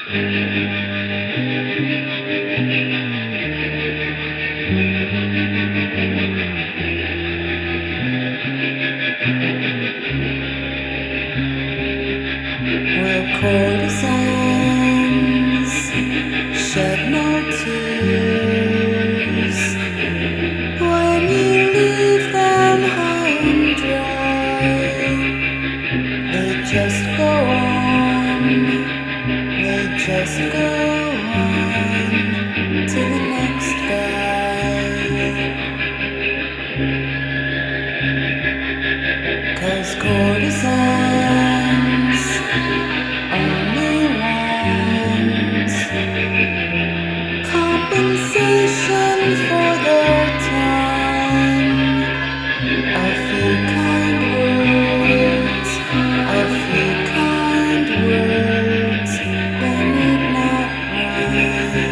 Where courtesans shed no tears when you leave them high and dry. They just go on, they just go on to the next guy. 'Cause courtesans only want compensation for their time. A few kind words, a few kind words, they need not rhyme.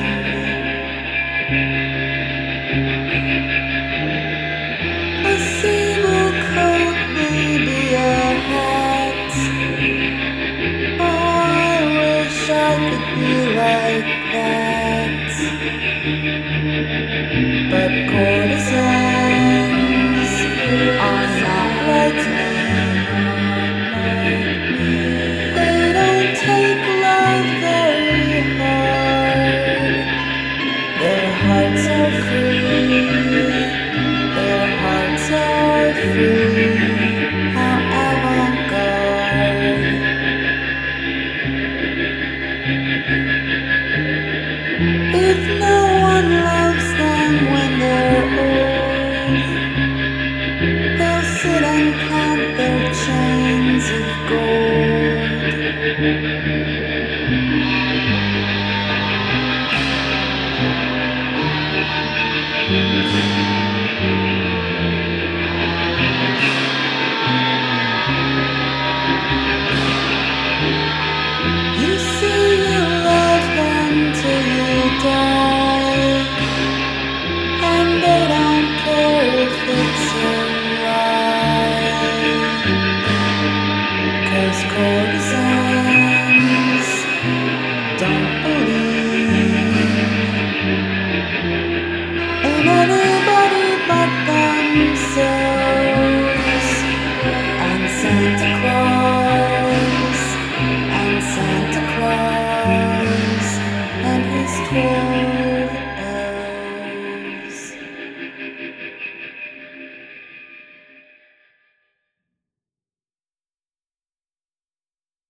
A sable coat, maybe a hat. Oh, I wish I could be like